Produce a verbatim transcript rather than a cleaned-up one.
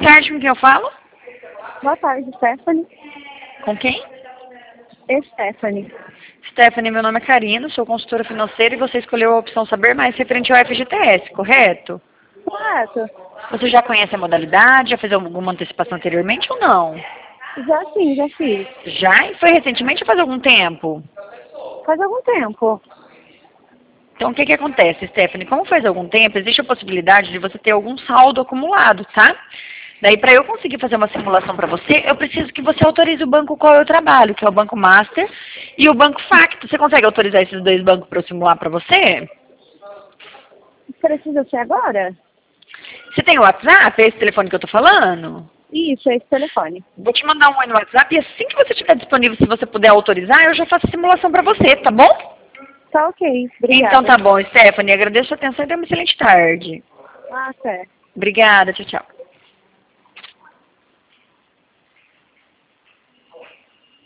tarde, com quem eu falo? Boa tarde, Stephanie. Com quem? Stephanie. Stephanie, meu nome é Karina, sou consultora financeira e você escolheu a opção Saber Mais referente ao F G T S, correto? Correto. Você já conhece a modalidade? Já fez alguma antecipação anteriormente ou não? Já sim, já fiz. Já? E foi recentemente ou faz algum tempo? Faz algum tempo. Então, o que que acontece, Stephanie? Como faz algum tempo, existe a possibilidade de você ter algum saldo acumulado, tá? Daí, para eu conseguir fazer uma simulação para você, eu preciso que você autorize o banco qual eu trabalho, que é o Banco Master e o Banco Facto. Você consegue autorizar esses dois bancos para eu simular para você? Precisa ser agora? Você tem o WhatsApp? É esse telefone que eu tô falando? Isso, é esse telefone. Vou te mandar um oi no WhatsApp e assim que você estiver disponível, se você puder autorizar, eu já faço a simulação para você, tá bom? Tá ok, obrigada. Então tá bom, Stephanie. Agradeço a atenção e tenha uma excelente tarde. Ah, certo. Obrigada, tchau, tchau.